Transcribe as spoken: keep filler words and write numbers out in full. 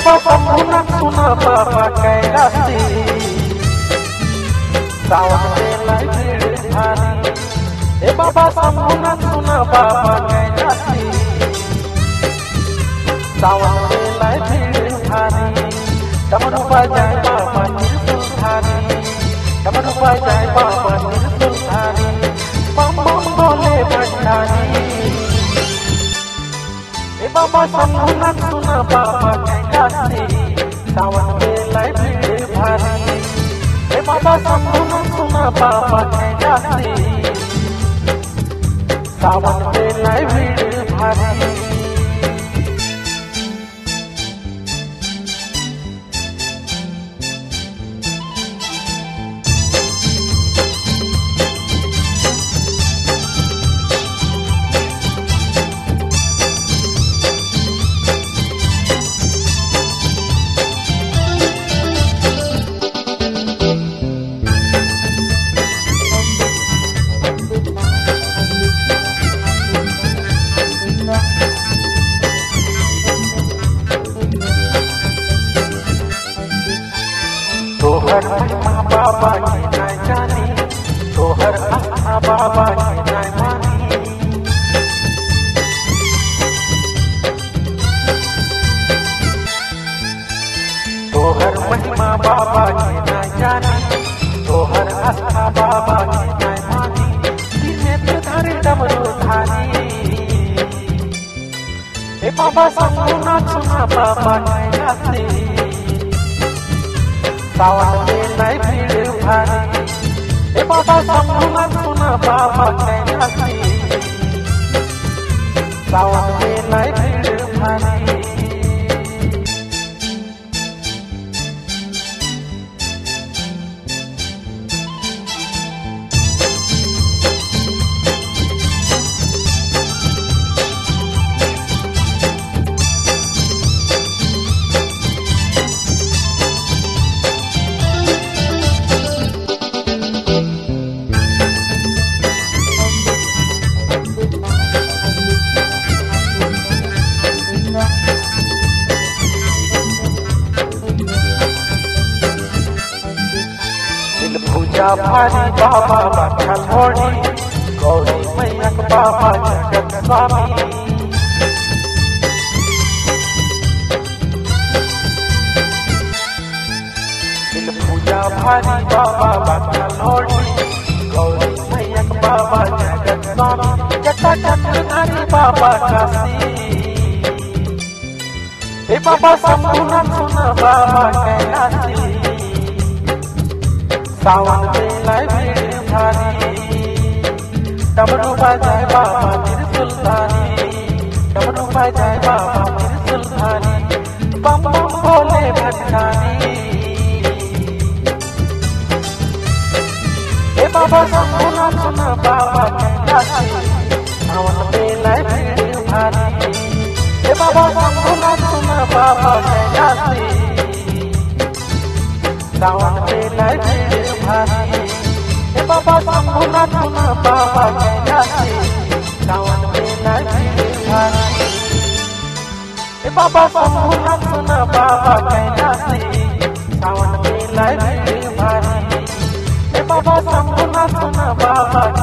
बाबा शंभुनाथ सुना बाबा कैलासी सावन बेलाय भीड़ भारी। हे बाबा शंभुनाथ सुना बाबा कैलासी सावन बेलाय भीड़ भारी। डमरू बजाए बाबा त्रिशूलधारी, डमरू बजाए बाबा त्रिशूलधारी, बम बम बोले भंडारी। हे बाबा शंभुनाथ सुना बाबा कैलासी सावन बेलाय भीड़ भारी। हे बाबा शंभुनाथ सुना बाबा कैलासी सावन बेलाय भीड़ भारी। तोहर महिमा बाबा की नाय जानी, तोहर आस्था बाबा की नाय मानी। तोहर महिमा बाबा की नाय जानी, तोहर आस्था बाबा की नाय मानी। दिने धारी डमरू धारी। हे बाबा शंभुनाथ सुना बाबा कैलासी सावन बेलाय भीड़ भारी। हे बाबा शंभुनाथ सुना बाबा कैलासी सावन बेलाय भीड़ भारी। पूजा भारी बाबा बखल होड़ी, गौरी मैयक बाबा जगत स्वामी। दिल पूजा भारी बाबा बखल होड़ी, गौरी मैयक बाबा जगत स्वामी। जटा चक्रधारी बाबा काशी। हे बाबा शंभुनाथ सुना बाबा कैलासी सावन बेलाय भीड़ भारी। डमरू बजाए बाबा त्रिशूलधारी, डमरू बजाए बाबा त्रिशूलधारी, बम बम बोले भंडारी। हे बाबा शंभुनाथ सुना बाबा कैलासी सावन बेलाय भीड़ भारी। हे बाबा शंभुनाथ सुना बाबा कैलासी सावन बेलाय भीड़ भारी। हे बाबा शंभुनाथ सुना बाबा कैलासी सावन बेलाय भीड़ भारी। हे बाबा शंभुनाथ सुना बाबा कैलासी सावन बेलाय भीड़ भारी। हे बाबा शंभुनाथ सुना बाबा